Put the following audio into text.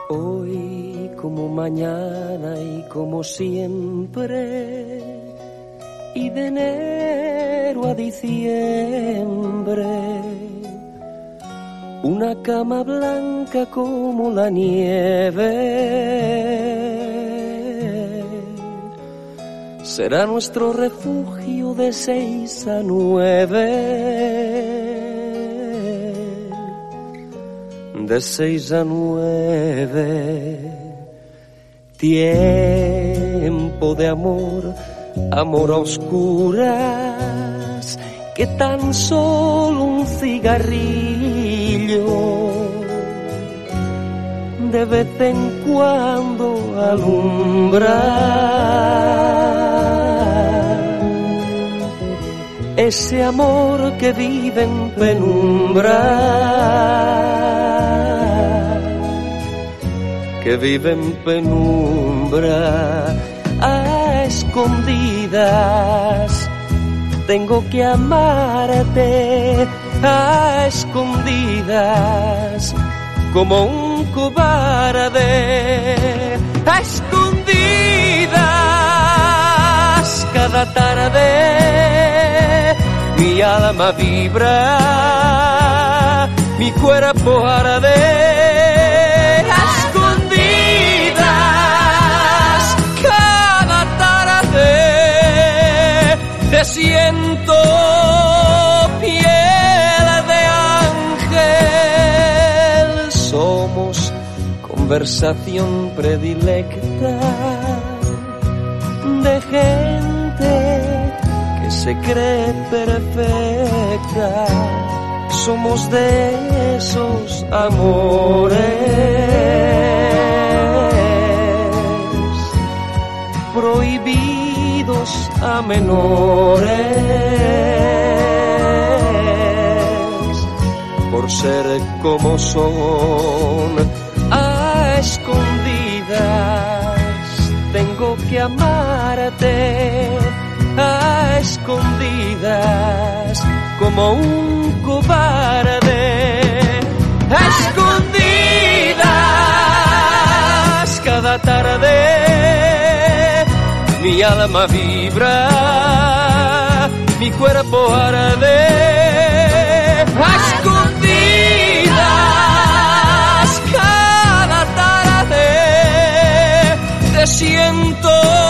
Hoy como mañana y como siempre, y de enero a diciembre, una cama blanca como la nieve será nuestro refugio de 6 a 9. De 6 a 9, tiempo de amor, amor a oscuras, que tan solo un cigarrillo de vez en cuando alumbra. Ese amor que vive en penumbra, que vive en penumbra, a escondidas. Tengo que amarte a escondidas, como un cobarde. A escondidas, cada tarde mi alma vibra, mi cuerpo arde. Te siento piel de ángel, somos conversación predilecta de gente que se cree perfecta. Somos de esos amores prohibidos a menores por ser como son. A escondidas tengo que amarte, a escondidas como un cobarde. A escondidas cada tarde mi alma vibra, mi cuerpo arde. A escondidas cada tarde te siento